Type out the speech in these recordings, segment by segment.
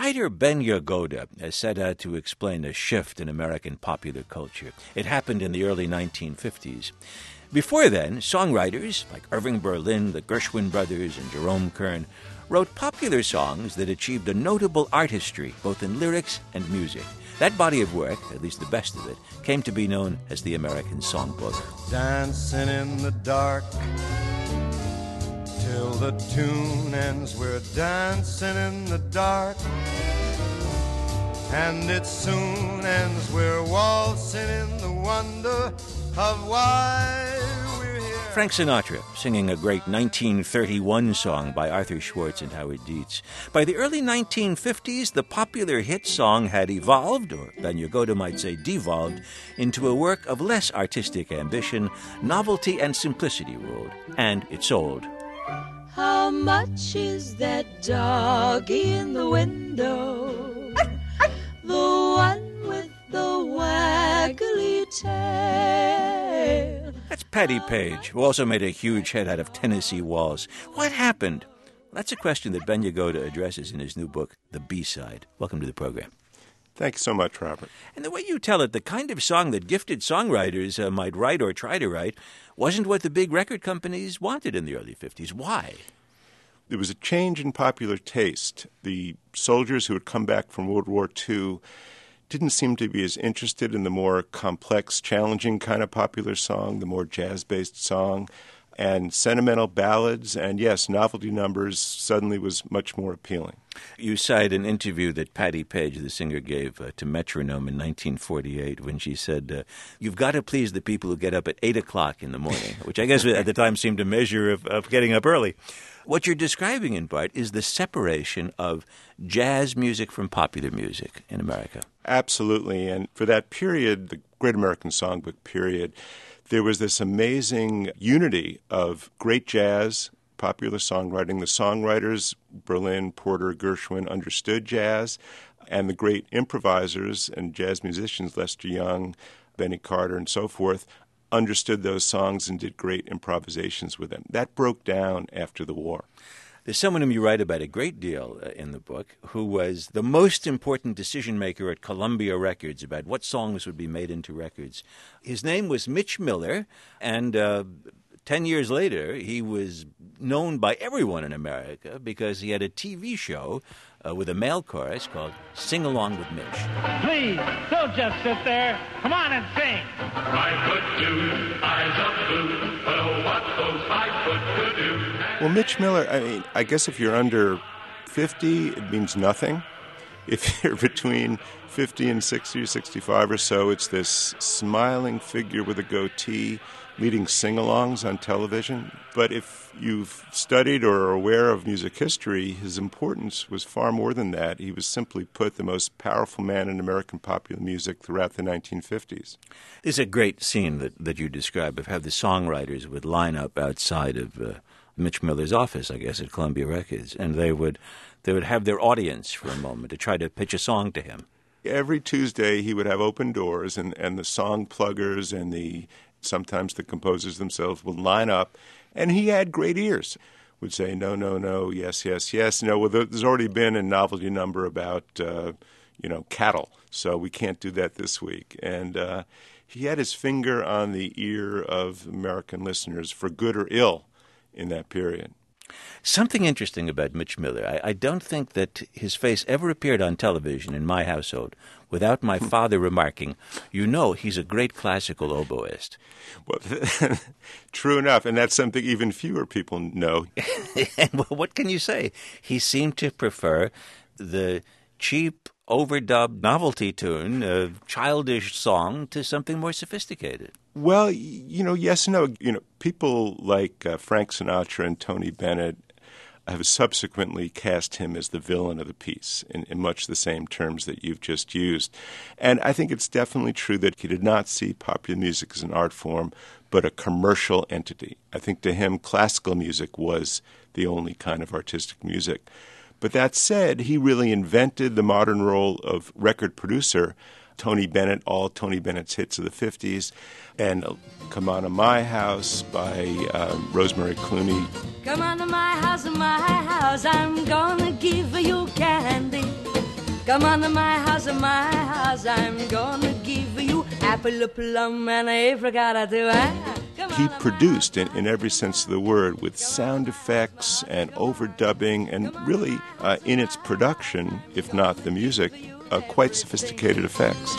writer Ben Yagoda has set out to explain a shift in American popular culture. It happened in the early 1950s. Before then, songwriters like Irving Berlin, the Gershwin brothers, and Jerome Kern wrote popular songs that achieved a notable artistry, both in lyrics and music. That body of work, at least the best of it, came to be known as the American Songbook. Dancing in the dark till the tune ends. We're dancing in the dark, and it soon ends. We're waltzing in the wonder of why we're here. Frank Sinatra singing a great 1931 song by Arthur Schwartz and Howard Dietz. By the early 1950s, the popular hit song had evolved, or Ben Yagoda might say devolved, into a work of less artistic ambition. Novelty and simplicity ruled, and it sold. How much is that doggy in the window? The one with the waggly tail. That's Patti Page, who also made a huge hit out of Tennessee Waltz. What happened? That's a question that Ben Yagoda addresses in his new book, The B-Side. Welcome to the program. Thanks so much, Robert. And the way you tell it, the kind of song that gifted songwriters might write or try to write wasn't what the big record companies wanted in the early 50s. Why? There was a change in popular taste. The soldiers who had come back from World War II didn't seem to be as interested in the more complex, challenging kind of popular song, the more jazz-based song, and sentimental ballads, and yes, novelty numbers suddenly was much more appealing. You cite an interview that Patti Page, the singer, gave to Metronome in 1948 when she said, you've got to please the people who get up at 8 o'clock in the morning, which I guess at the time seemed a measure of getting up early. What you're describing, in part, is the separation of jazz music from popular music in America. Absolutely, and for that period, the Great American Songbook period, there was this amazing unity of great jazz, popular songwriting. The songwriters, Berlin, Porter, Gershwin, understood jazz, and the great improvisers and jazz musicians, Lester Young, Benny Carter, and so forth, understood those songs and did great improvisations with them. That broke down after the war. There's someone whom you write about a great deal in the book who was the most important decision-maker at Columbia Records about what songs would be made into records. His name was Mitch Miller, and 10 years later, he was known by everyone in America because he had a TV show with a male chorus called Sing Along with Mitch. Please, don't just sit there. Come on and sing. 5 foot 2, eyes of blue. Oh, what those 5 foot could do. Well, Mitch Miller, I guess if you're under 50, it means nothing. If you're between 50 and 60 or 65 or so, it's this smiling figure with a goatee leading sing-alongs on television. But if you've studied or are aware of music history, his importance was far more than that. He was, simply put, the most powerful man in American popular music throughout the 1950s. There's a great scene that you describe of how the songwriters would line up outside of Mitch Miller's office, I guess, at Columbia Records, and they would have their audience for a moment to try to pitch a song to him. Every Tuesday he would have open doors, and the song pluggers and sometimes the composers themselves would line up, and he had great ears. Would say, no, no, no, yes, yes, yes. Well, there's already been a novelty number about, cattle, so we can't do that this week. And he had his finger on the ear of American listeners, for good or ill, in that period. Something interesting about Mitch Miller. I don't think that his face ever appeared on television in my household without my father remarking, he's a great classical oboist. Well, true enough, and that's something even fewer people know. And what can you say? He seemed to prefer the cheap, overdubbed novelty tune, a childish song, to something more sophisticated. Well, yes and no. People like Frank Sinatra and Tony Bennett have subsequently cast him as the villain of the piece in much the same terms that you've just used. And I think it's definitely true that he did not see popular music as an art form, but a commercial entity. I think to him, classical music was the only kind of artistic music. But that said, he really invented the modern role of record producer. Tony Bennett, all Tony Bennett's hits of the 50s, and Come On to My House by Rosemary Clooney. Come on to my house, I'm gonna give you candy. Come on to my house, I'm gonna give you apple, a plum, and a apricot too. He produced, in every sense of the word, with sound effects and overdubbing, and really, in its production, if not the music, quite sophisticated effects.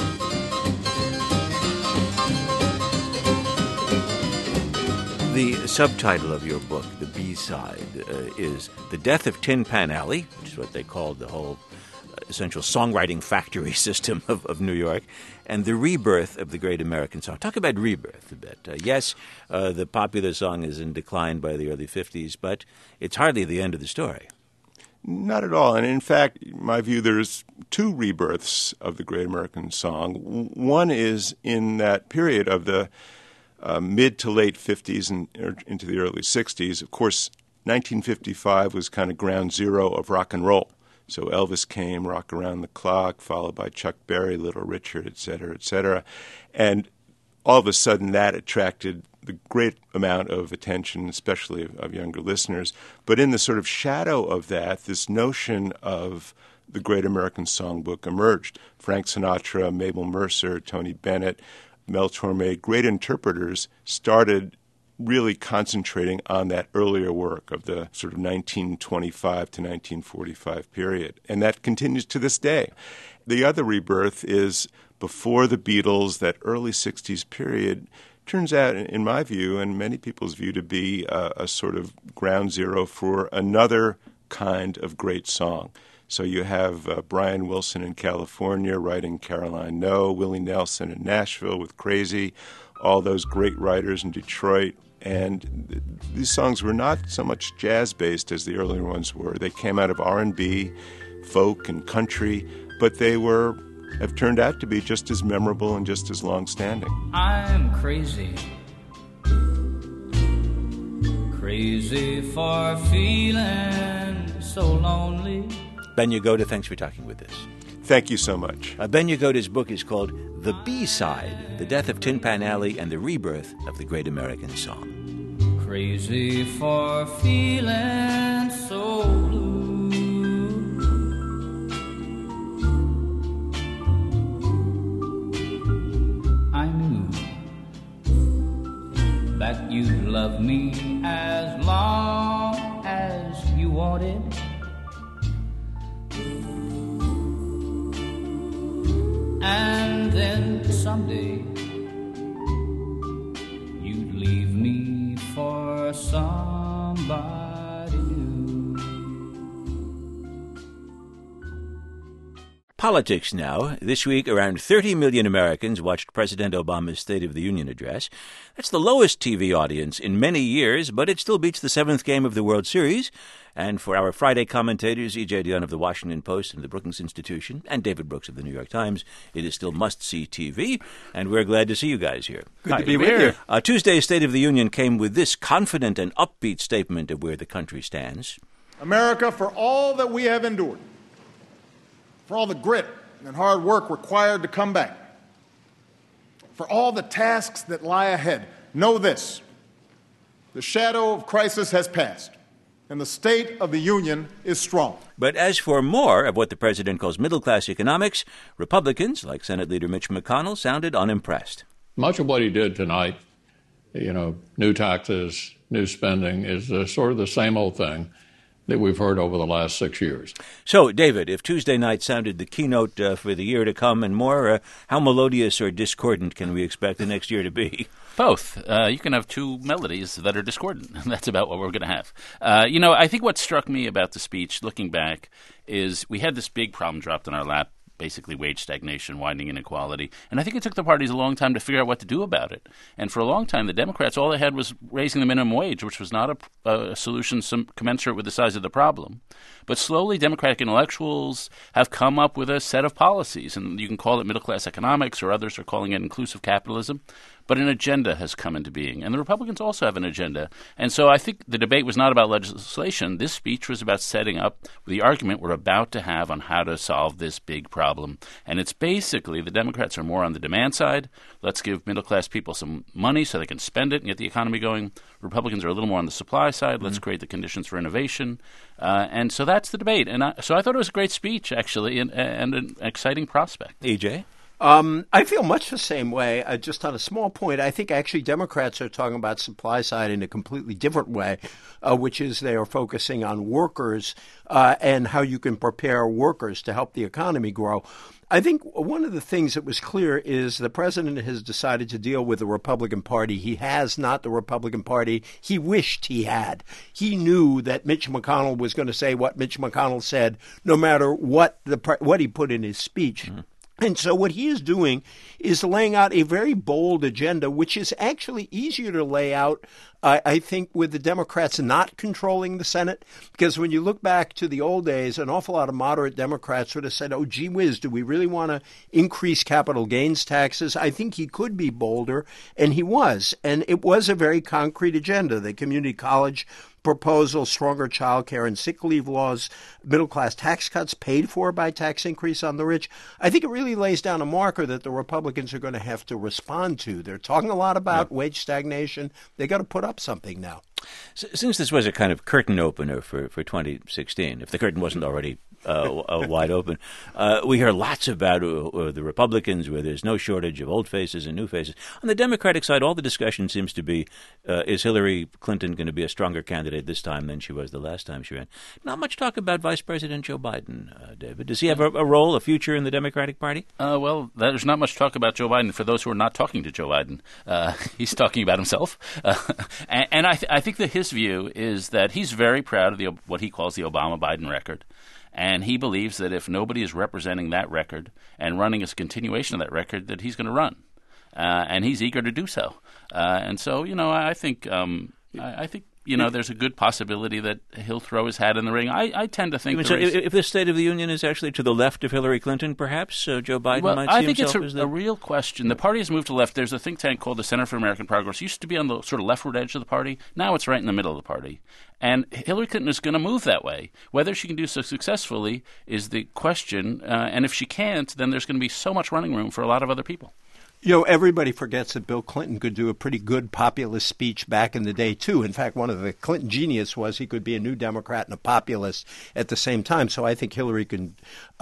The subtitle of your book, The B-Side, is The Death of Tin Pan Alley, which is what they called the whole essential songwriting factory system of New York, and the rebirth of the great American song. Talk about rebirth a bit. Yes, the popular song is in decline by the early 50s, but it's hardly the end of the story. Not at all. And in fact, in my view, there's two rebirths of the great American song. One is in that period of the mid to late 50s and into the early 60s. Of course, 1955 was kind of ground zero of rock and roll. So Elvis came, Rock Around the Clock, followed by Chuck Berry, Little Richard, et cetera, et cetera. And all of a sudden that attracted the great amount of attention, especially of younger listeners. But in the sort of shadow of that, this notion of the Great American Songbook emerged. Frank Sinatra, Mabel Mercer, Tony Bennett, Mel Torme, great interpreters, started really concentrating on that earlier work of the sort of 1925 to 1945 period. And that continues to this day. The other rebirth is before the Beatles, that early 60s period turns out, in my view, and many people's view, to be a sort of ground zero for another kind of great song. So you have Brian Wilson in California writing Caroline No, Willie Nelson in Nashville with Crazy, all those great writers in Detroit. And these songs were not so much jazz-based as the earlier ones were. They came out of R&B, folk, and country, but they have turned out to be just as memorable and just as long-standing. I'm crazy, crazy for feeling so lonely. Ben Yagoda, thanks for talking with us. Thank you so much. Ben Yagoda's book is called The B-Side, The Death of Tin Pan Alley and the Rebirth of the Great American Song. Crazy for feeling so blue. I knew that you'd love me as long as you wanted. And then someday you'd leave me for somebody new. Politics now. This week, around 30 million Americans watched President Obama's State of the Union address. That's the lowest TV audience in many years, but it still beats the seventh game of the World Series. And for our Friday commentators, E.J. Dionne of the Washington Post and the Brookings Institution, and David Brooks of the New York Times, it is still must-see TV, and we're glad to see you guys here. Good to be with you. Tuesday's State of the Union came with this confident and upbeat statement of where the country stands. America, for all that we have endured, for all the grit and hard work required to come back, for all the tasks that lie ahead, know this: the shadow of crisis has passed, and the State of the Union is strong. But as for more of what the president calls middle-class economics, Republicans, like Senate Leader Mitch McConnell, sounded unimpressed. Much of what he did tonight, new taxes, new spending, is sort of the same old thing that we've heard over the last 6 years. So, David, if Tuesday night sounded the keynote for the year to come and more, how melodious or discordant can we expect the next year to be? Both. You can have two melodies that are discordant. That's about what we're going to have. I think what struck me about the speech, looking back, is we had this big problem dropped in our lap, basically wage stagnation, widening inequality. And I think it took the parties a long time to figure out what to do about it. And for a long time, the Democrats, all they had was raising the minimum wage, which was not a solution commensurate with the size of the problem. But slowly, Democratic intellectuals have come up with a set of policies. And you can call it middle-class economics, or others are calling it inclusive capitalism. but an agenda has come into being. And the Republicans also have an agenda. And so I think the debate was not about legislation. This speech was about setting up the argument we're about to have on how to solve this big problem. And it's basically the Democrats are more on the demand side. Let's give middle-class people some money so they can spend it and get the economy going. Republicans are a little more on the supply side. Let's create the conditions for innovation. And so that's the debate. And so I thought it was a great speech, actually, and an exciting prospect. EJ? I feel much the same way. Just on a small point, I think actually Democrats are talking about supply side in a completely different way, which is they are focusing on workers and how you can prepare workers to help the economy grow. I think one of the things that was clear is the president has decided to deal with the Republican Party. He has not the Republican Party he wished he had. He knew that Mitch McConnell was going to say what Mitch McConnell said, no matter what he put in his speech. Mm-hmm. And so what he is doing is laying out a very bold agenda, which is actually easier to lay out, I think, with the Democrats not controlling the Senate. Because when you look back to the old days, an awful lot of moderate Democrats would have said, oh, gee whiz, do we really want to increase capital gains taxes? I think he could be bolder, and he was. And it was a very concrete agenda. The community college proposal, stronger child care and sick leave laws, middle-class tax cuts paid for by tax increase on the rich. I think it really lays down a marker that the Republicans are going to have to respond to. They're talking a lot about wage stagnation. They got to put up something now. Since this was a kind of curtain opener for 2016, if the curtain wasn't already wide open, we hear lots about the Republicans where there's no shortage of old faces and new faces. On the Democratic side, all the discussion seems to be, is Hillary Clinton going to be a stronger candidate this time than she was the last time she ran? Not much talk about Vice President Joe Biden, David. Does he have a role, a future in the Democratic Party? Well, there's not much talk about Joe Biden for those who are not talking to Joe Biden. He's talking about himself. And I think that his view is that he's very proud of what he calls the Obama-Biden record. And he believes that if nobody is representing that record and running as a continuation of that record, that he's going to run. And he's eager to do so. And so, I think there's a good possibility that he'll throw his hat in the ring. I tend to think if the State of the Union is actually to the left of Hillary Clinton, perhaps Joe Biden might see himself as a real question. The party has moved to the left. There's a think tank called the Center for American Progress. It used to be on the sort of leftward edge of the party. Now it's right in the middle of the party. And Hillary Clinton is going to move that way. Whether she can do so successfully is the question. And if she can't, then there's going to be so much running room for a lot of other people. Everybody forgets that Bill Clinton could do a pretty good populist speech back in the day, too. In fact, one of the Clinton genius was he could be a New Democrat and a populist at the same time. So I think Hillary can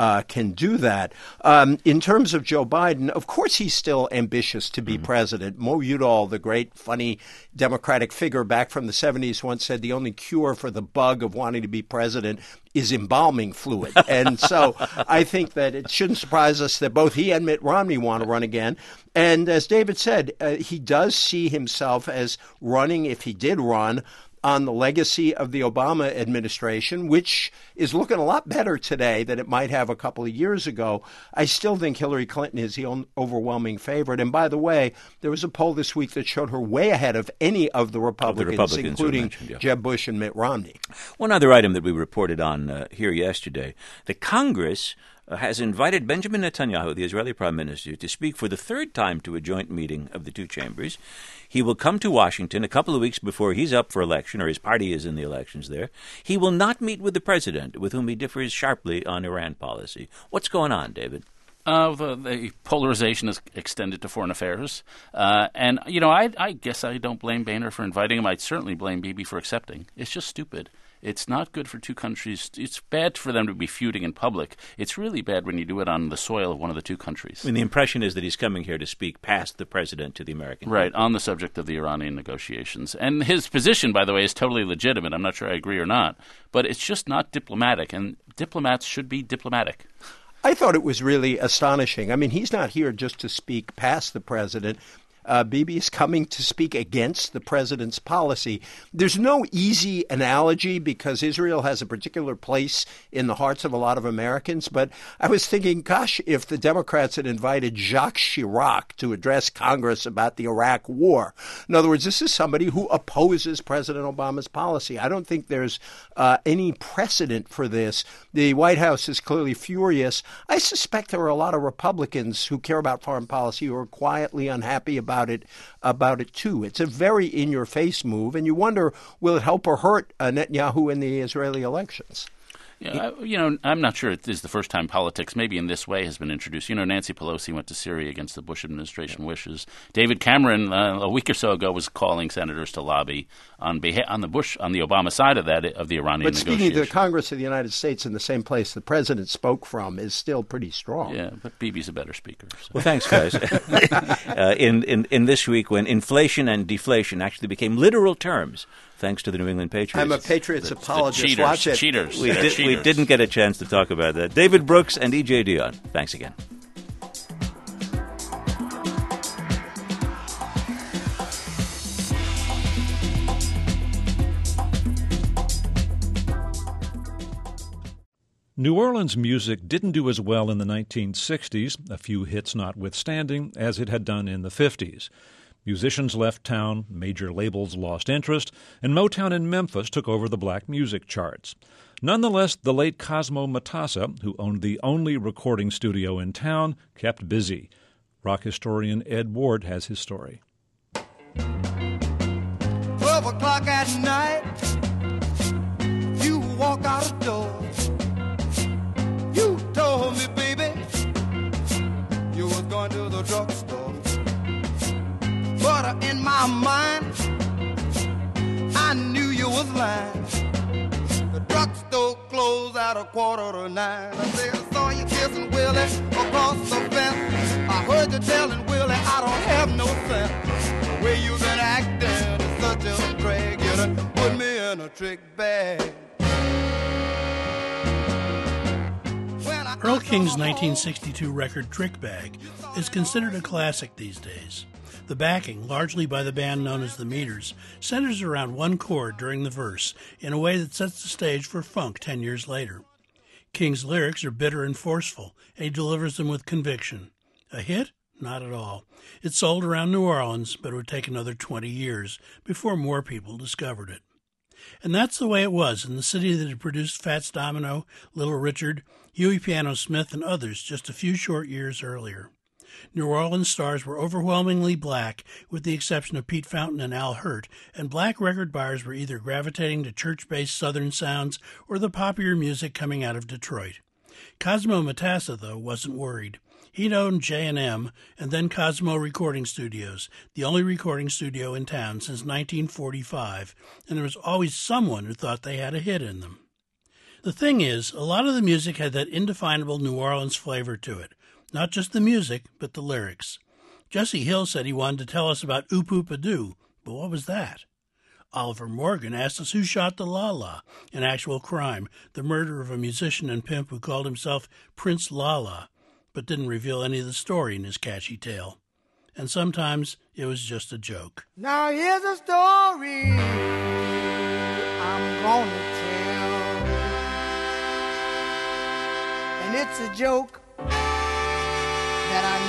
do that. In terms of Joe Biden, of course he's still ambitious to be president. Mo Udall, the great, funny Democratic figure back from the 70s, once said the only cure for the bug of wanting to be president is embalming fluid. And so I think that it shouldn't surprise us that both he and Mitt Romney want to run again. And as David said, he does see himself as running, if he did run, on the legacy of the Obama administration, which is looking a lot better today than it might have a couple of years ago. I still think Hillary Clinton is the overwhelming favorite. And by the way, there was a poll this week that showed her way ahead of any of the Republicans including Jeb Bush and Mitt Romney. One other item that we reported on here yesterday, the Congress has invited Benjamin Netanyahu, the Israeli Prime Minister, to speak for the third time to a joint meeting of the two chambers. He will come to Washington a couple of weeks before he's up for election, or his party is in the elections there. He will not meet with the president, with whom he differs sharply on Iran policy. What's going on, David? The polarization is extended to foreign affairs. And I guess I don't blame Boehner for inviting him. I'd certainly blame Bibi for accepting. It's just stupid. It's not good for two countries. It's bad for them to be feuding in public. It's really bad when you do it on the soil of one of the two countries. I mean, the impression is that he's coming here to speak past the president to the American right, people. On the subject of the Iranian negotiations. And his position, by the way, is totally legitimate. I'm not sure I agree or not. But it's just not diplomatic, and diplomats should be diplomatic. I thought it was really astonishing. I mean, he's not here just to speak past the president. Bibi is coming to speak against the president's policy. There's no easy analogy because Israel has a particular place in the hearts of a lot of Americans. But I was thinking, gosh, if the Democrats had invited Jacques Chirac to address Congress about the Iraq war. In other words, this is somebody who opposes President Obama's policy. I don't think there's any precedent for this. The White House is clearly furious. I suspect there are a lot of Republicans who care about foreign policy who are quietly unhappy about about it too. It's a very in-your-face move, and you wonder, will it help or hurt Netanyahu in the Israeli elections? Yeah, I'm not sure it is the first time politics, maybe in this way, has been introduced. Nancy Pelosi went to Syria against the Bush administration wishes. David Cameron, a week or so ago, was calling senators to lobby on the Obama side of that, of the Iranian negotiations. But speaking to the Congress of the United States in the same place the president spoke from is still pretty strong. Yeah, but Bibi's a better speaker. So. Well, thanks, guys. In this week, when inflation and deflation actually became literal terms, thanks to the New England Patriots. I'm a Patriots apologist. Watch it. Cheaters. We didn't get a chance to talk about that. David Brooks and E.J. Dionne, thanks again. New Orleans music didn't do as well in the 1960s, a few hits notwithstanding, as it had done in the 50s. Musicians left town, major labels lost interest, and Motown in Memphis took over the black music charts. Nonetheless, the late Cosmo Matassa, who owned the only recording studio in town, kept busy. Rock historian Ed Ward has his story. 12 o'clock at night, you walk out the door. You told me, baby, you was going to the drugstore. But in my mind, I knew you was lying. The drugstore closed at 8:45. I said, I saw you kissing Willie across the fence. I heard you telling Willie I don't have no sense. The way you've been acting is such a drag. You done put me in a trick bag. Earl King's 1962 record Trick Bag is considered a classic these days. The backing, largely by the band known as the Meters, centers around one chord during the verse in a way that sets the stage for funk 10 years later. King's lyrics are bitter and forceful, and he delivers them with conviction. A hit? Not at all. It sold around New Orleans, but it would take another 20 years before more people discovered it. And that's the way it was in the city that had produced Fats Domino, Little Richard, Huey Piano Smith, and others just a few short years earlier. New Orleans stars were overwhelmingly black, with the exception of Pete Fountain and Al Hirt, and black record buyers were either gravitating to church-based Southern sounds or the poppier music coming out of Detroit. Cosmo Matassa, though, wasn't worried. He'd owned J&M and then Cosmo Recording Studios, the only recording studio in town since 1945, and there was always someone who thought they had a hit in them. The thing is, a lot of the music had that indefinable New Orleans flavor to it. Not just the music, but the lyrics. Jesse Hill said he wanted to tell us about Oop Oop A Doo, but what was that? Oliver Morgan asked us who shot the La-La, an actual crime, the murder of a musician and pimp who called himself Prince La-La, but didn't reveal any of the story in his catchy tale. And sometimes it was just a joke. Now here's a story I'm gonna tell, and it's a joke that I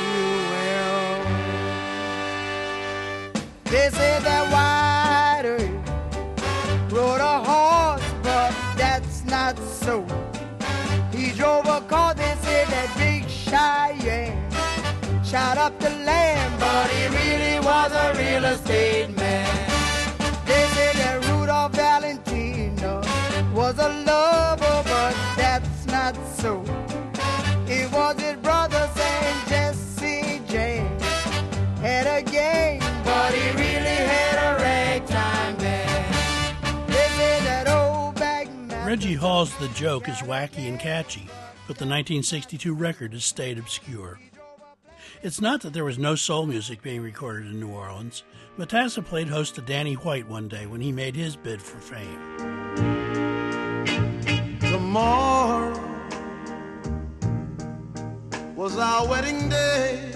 know you well. They say that White Earl rode a horse, but that's not so. He drove a car, they said that Big Cheyenne shot up the land, but he really was a real estate man. They said that Rudolph Valentino was a lover, but that's not so. It was his brother saying Jesse James had a gang, but he really had a ragtime band. They said that old bag man. Reggie Hall's The Joke is wacky and catchy, but the 1962 record has stayed obscure. It's not that there was no soul music being recorded in New Orleans. Matassa played host to Danny White one day when he made his bid for fame. Tomorrow was our wedding day,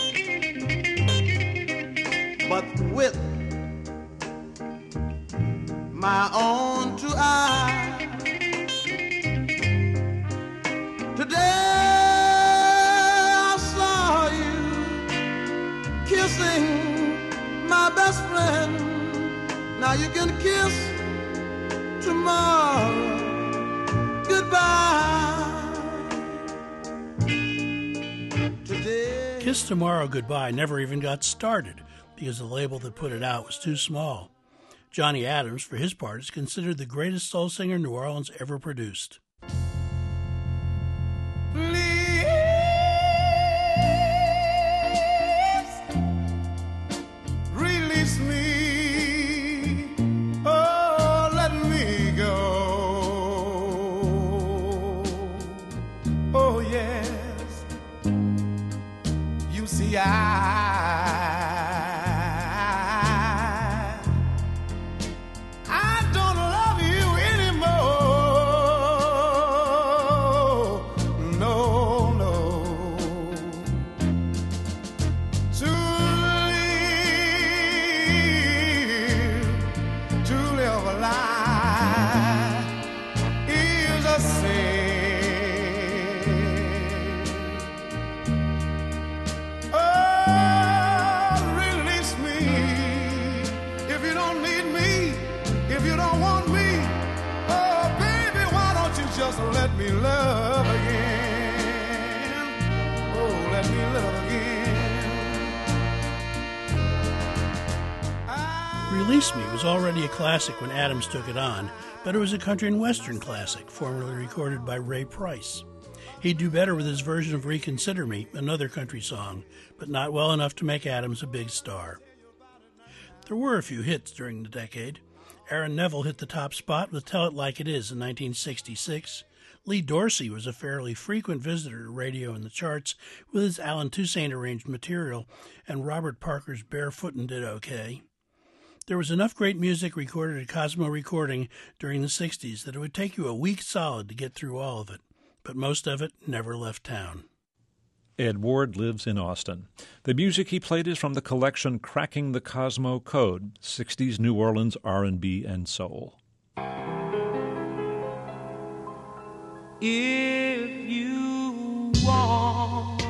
but with my own two eyes, today I saw you kissing my best friend. Now you can kiss tomorrow goodbye. Today Kiss Tomorrow Goodbye never even got started because the label that put it out was too small. Johnny Adams, for his part, is considered the greatest soul singer New Orleans ever produced. Release me, oh, let me go. Oh, yes, you see, I don't love you anymore. No, no. To live a lie is a sin. Oh, release me if you don't need me, if you don't want me. Oh, baby, why don't you just let me love again? Oh, let me love again. Release Me was already a classic when Adams took it on, but it was a country and western classic, formerly recorded by Ray Price. He'd do better with his version of Reconsider Me, another country song, but not well enough to make Adams a big star. There were a few hits during the decade. Aaron Neville hit the top spot with Tell It Like It Is in 1966. Lee Dorsey was a fairly frequent visitor to radio and the charts with his Alan Toussaint arranged material, and Robert Parker's Barefootin' did okay. There was enough great music recorded at Cosmo Recording during the 60s that it would take you a week solid to get through all of it, but most of it never left town. Ed Ward lives in Austin. The music he played is from the collection Cracking the Cosmo Code, 60s New Orleans R&B and soul. If you want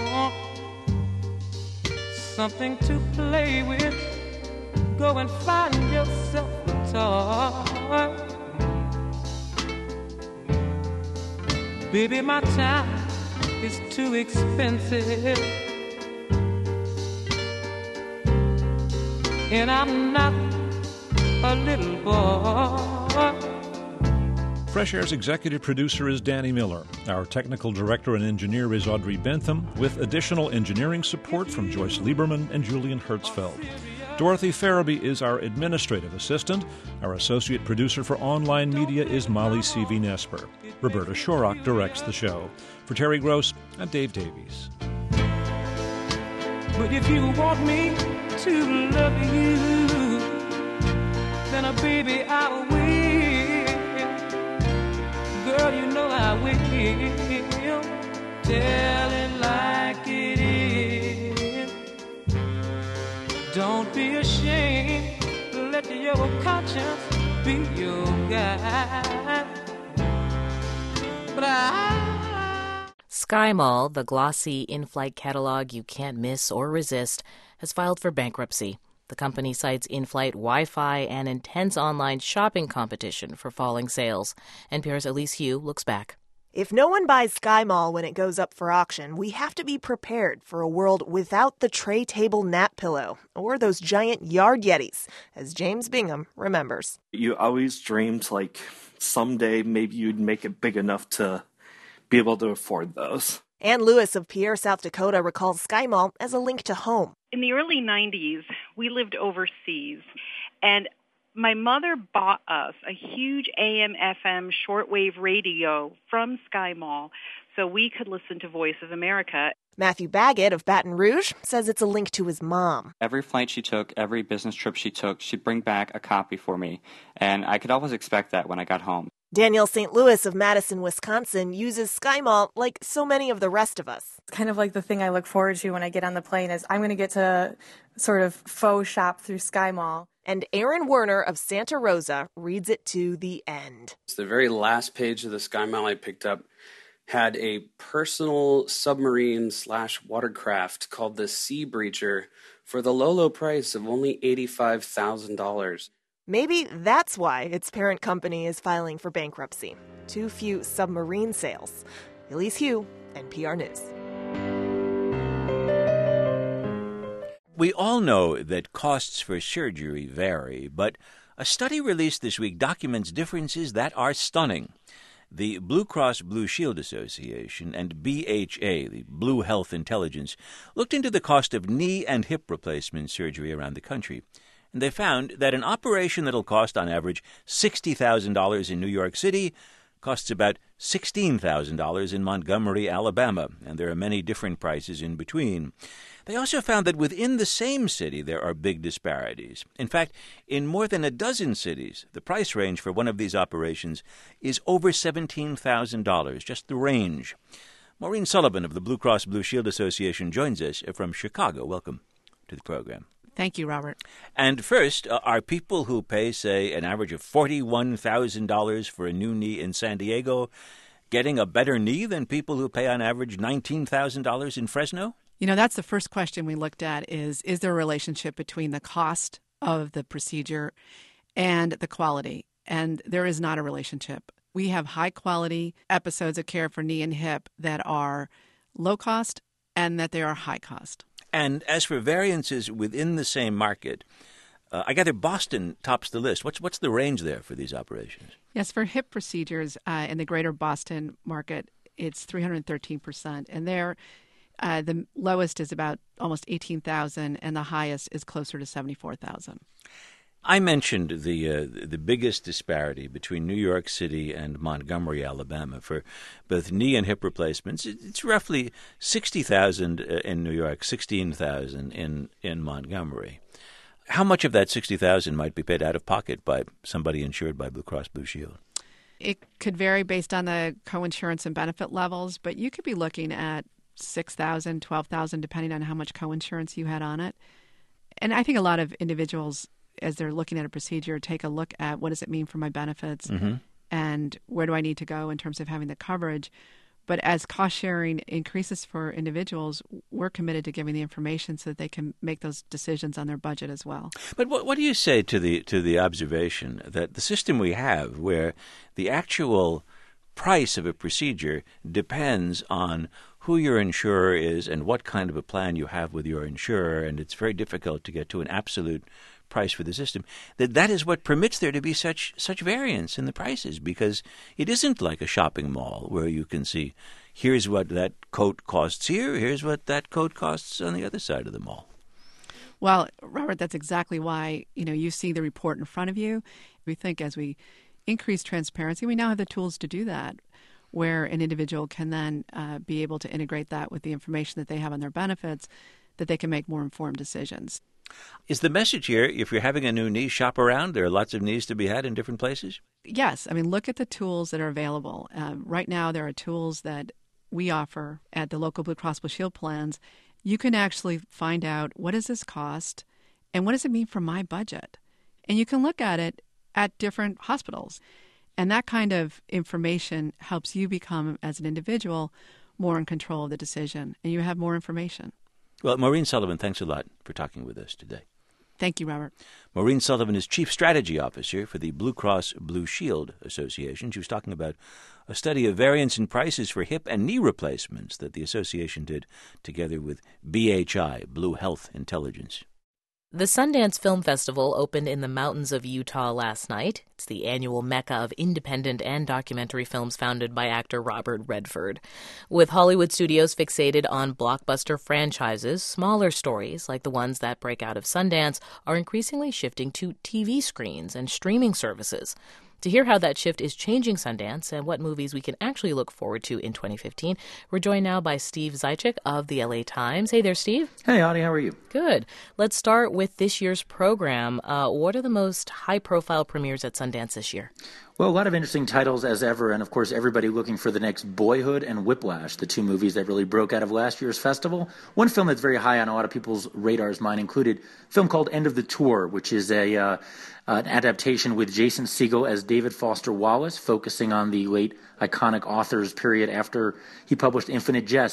something to play with, go and find yourself a toy. Baby, my time is too expensive, and I'm not a little boy. Fresh Air's executive producer is Danny Miller. Our technical director and engineer is Audrey Bentham, with additional engineering support from Joyce Lieberman and Julian Hertzfeld. Dorothy Farabee is our administrative assistant. Our associate producer for online media is Molly C.V. Nesper. Roberta Shorrock directs the show. For Terry Gross, I'm Dave Davies. But if you want me to love you, then baby, I will. Girl, you know I will. Tell it like it is. Don't be ashamed. Let your conscience be your guide. But Sky Mall, the glossy in-flight catalog you can't miss or resist, has filed for bankruptcy. The company cites in-flight Wi-Fi and intense online shopping competition for falling sales. NPR's Elise Hu looks back. If no one buys Sky Mall when it goes up for auction, we have to be prepared for a world without the tray table nap pillow or those giant yard yetis, as James Bingham remembers. You always dreamed, like, someday maybe you'd make it big enough to be able to afford those. Ann Lewis of Pierre, South Dakota, recalls Sky Mall as a link to home. In the early 90s, we lived overseas, and my mother bought us a huge AM/FM shortwave radio from Sky Mall so we could listen to Voice of America. Matthew Baggett of Baton Rouge says it's a link to his mom. Every flight she took, every business trip she took, she'd bring back a copy for me, and I could always expect that when I got home. Danielle St. Louis of Madison, Wisconsin, uses Sky Mall like so many of the rest of us. It's kind of like the thing I look forward to when I get on the plane is I'm going to get to sort of faux shop through Sky Mall. And Aaron Werner of Santa Rosa reads it to the end. It's the very last page of the Sky Mall I picked up had a personal submarine/watercraft called the Sea Breacher for the low price of only $85,000. Maybe that's why its parent company is filing for bankruptcy. Too few submarine sales. Elise Hu, NPR News. We all know that costs for surgery vary, but a study released this week documents differences that are stunning. The Blue Cross Blue Shield Association and BHA, the Blue Health Intelligence, looked into the cost of knee and hip replacement surgery around the country. And they found that an operation that'll cost on average $60,000 in New York City costs about $16,000 in Montgomery, Alabama, and there are many different prices in between. They also found that within the same city there are big disparities. In fact, in more than a dozen cities, the price range for one of these operations is over $17,000, just the range. Maureen Sullivan of the Blue Cross Blue Shield Association joins us from Chicago. Welcome to the program. Thank you, Robert. And first, are people who pay, say, an average of $41,000 for a new knee in San Diego getting a better knee than people who pay on average $19,000 in Fresno? You know, that's the first question we looked at is there a relationship between the cost of the procedure and the quality? And there is not a relationship. We have high-quality episodes of care for knee and hip that are low cost and that they are high cost. And as for variances within the same market, I gather Boston tops the list. What's the range there for these operations? Yes, for hip procedures in the greater Boston market, it's 313%. And there, the lowest is about almost $18,000, and the highest is closer to $74,000. I mentioned the biggest disparity between New York City and Montgomery, Alabama, for both knee and hip replacements. It's roughly $60,000 in New York, $16,000 in Montgomery. How much of that $60,000 might be paid out of pocket by somebody insured by Blue Cross Blue Shield? It could vary based on the coinsurance and benefit levels, but you could be looking at $6,000, $12,000, depending on how much coinsurance you had on it. And I think a lot of individuals, as they're looking at a procedure, take a look at what does it mean for my benefits and where do I need to go in terms of having the coverage. But as cost sharing increases for individuals, we're committed to giving the information so that they can make those decisions on their budget as well. But what do you say to the observation that the system we have, where the actual price of a procedure depends on who your insurer is and what kind of a plan you have with your insurer, and it's very difficult to get to an absolute price for the system, that is what permits there to be such variance in the prices, because it isn't like a shopping mall where you can see here's what that coat costs here, here's what that coat costs on the other side of the mall. Well, Robert, that's exactly why, you see the report in front of you. We think as we increase transparency, we now have the tools to do that, where an individual can then be able to integrate that with the information that they have on their benefits, that they can make more informed decisions. Is the message here, if you're having a new knee, shop around? There are lots of knees to be had in different places? Yes. I mean, look at the tools that are available. Right now, there are tools that we offer at the local Blue Cross Blue Shield plans. You can actually find out, what does this cost and what does it mean for my budget? And you can look at it at different hospitals. And that kind of information helps you become, as an individual, more in control of the decision, and you have more information. Well, Maureen Sullivan, thanks a lot for talking with us today. Thank you, Robert. Maureen Sullivan is Chief Strategy Officer for the Blue Cross Blue Shield Association. She was talking about a study of variance in prices for hip and knee replacements that the association did together with BHI, Blue Health Intelligence. The Sundance Film Festival opened in the mountains of Utah last night. It's the annual mecca of independent and documentary films founded by actor Robert Redford. With Hollywood studios fixated on blockbuster franchises, smaller stories, like the ones that break out of Sundance, are increasingly shifting to TV screens and streaming services. To hear how that shift is changing Sundance and what movies we can actually look forward to in 2015, we're joined now by Steve Zajic of the LA Times. Hey there, Steve. Hey, Audie. How are you? Good. Let's start with this year's program. What are the most high-profile premieres at Sundance this year? Well, a lot of interesting titles as ever, and of course everybody looking for the next Boyhood and Whiplash, the two movies that really broke out of last year's festival. One film that's very high on a lot of people's radars mind included a film called End of the Tour, which is an adaptation with Jason Segel as David Foster Wallace, focusing on the late iconic author's period after he published Infinite Jest.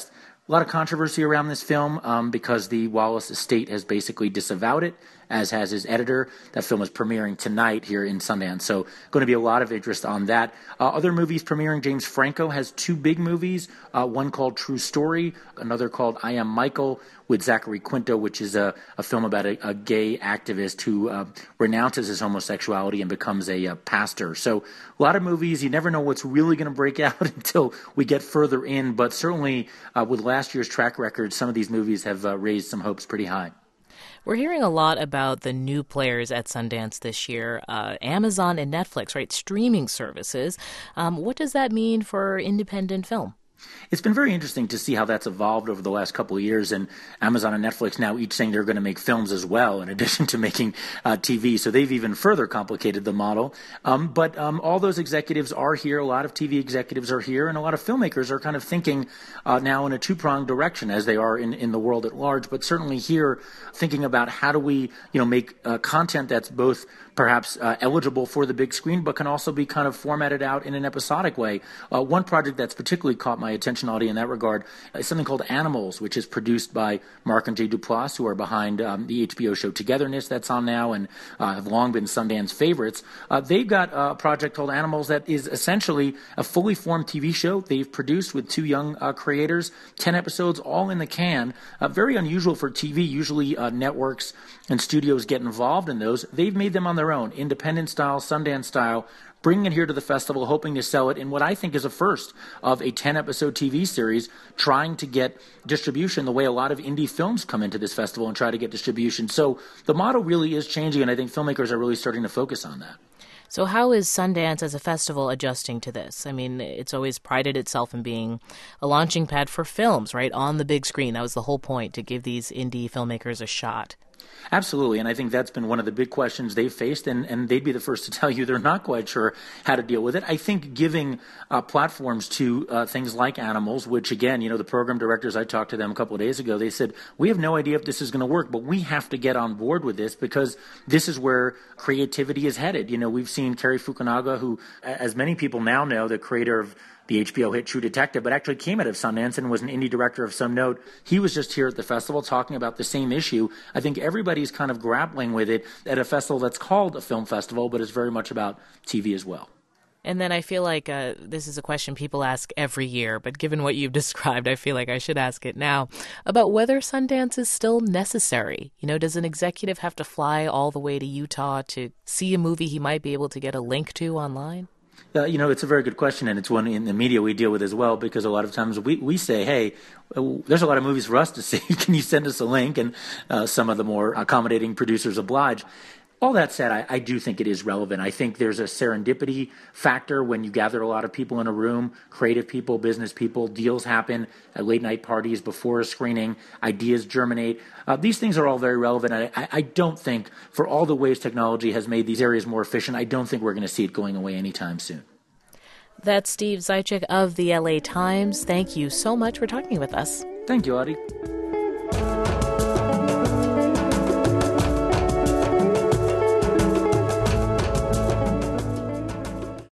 A lot of controversy around this film because the Wallace estate has basically disavowed it, as has his editor. That film is premiering tonight here in Sundance, so going to be a lot of interest on that. Other movies premiering, James Franco has two big movies, one called True Story, another called I Am Michael, with Zachary Quinto, which is a film about a gay activist who renounces his homosexuality and becomes a pastor. So a lot of movies. You never know what's really going to break out until we get further in, but certainly with last year's track record, some of these movies have raised some hopes pretty high. We're hearing a lot about the new players at Sundance this year, Amazon and Netflix, right? Streaming services. What does that mean for independent film? It's been very interesting to see how that's evolved over the last couple of years, and Amazon and Netflix now each saying they're going to make films as well, in addition to making TV. So they've even further complicated the model. But all those executives are here. A lot of TV executives are here, and a lot of filmmakers are kind of thinking now in a two-pronged direction, as they are in the world at large. But certainly here, thinking about how do we, make content that's both perhaps eligible for the big screen, but can also be kind of formatted out in an episodic way. One project that's particularly caught my attention, Audie, in that regard is something called Animals, which is produced by Mark and Jay Duplass, who are behind the HBO show Togetherness that's on now and have long been Sundance favorites. They've got a project called Animals that is essentially a fully formed TV show they've produced with two young creators, 10 episodes, all in the can. Very unusual for TV. Usually networks and studios get involved in those. They've made them on their own, independent style, Sundance style, bringing it here to the festival, hoping to sell it in what I think is a first of a 10-episode TV series, trying to get distribution the way a lot of indie films come into this festival and try to get distribution. So the model really is changing, and I think filmmakers are really starting to focus on that. So how is Sundance as a festival adjusting to this? I mean, it's always prided itself in being a launching pad for films, right, on the big screen. That was the whole point, to give these indie filmmakers a shot. Absolutely, and I think that's been one of the big questions they've faced, and they'd be the first to tell you they're not quite sure how to deal with it. I think giving platforms to things like Animals, which, again, the program directors, I talked to them a couple of days ago, they said, we have no idea if this is going to work, but we have to get on board with this because this is where creativity is headed. We've seen Cary Fukunaga, who, as many people now know, the creator of the HBO hit True Detective, but actually came out of Sundance and was an indie director of some note. He was just here at the festival talking about the same issue. I think everybody's kind of grappling with it at a festival that's called a film festival, but is very much about TV as well. And then I feel like this is a question people ask every year, but given what you've described, I feel like I should ask it now, about whether Sundance is still necessary. Does an executive have to fly all the way to Utah to see a movie he might be able to get a link to online? It's a very good question, and it's one in the media we deal with as well, because a lot of times we say, hey, there's a lot of movies for us to see. Can you send us a link? And some of the more accommodating producers oblige. All that said, I do think it is relevant. I think there's a serendipity factor when you gather a lot of people in a room, creative people, business people, deals happen at late-night parties before a screening, ideas germinate. These things are all very relevant. I don't think, for all the ways technology has made these areas more efficient, I don't think we're going to see it going away anytime soon. That's Steve Zajic of the LA Times. Thank you so much for talking with us. Thank you, Audie.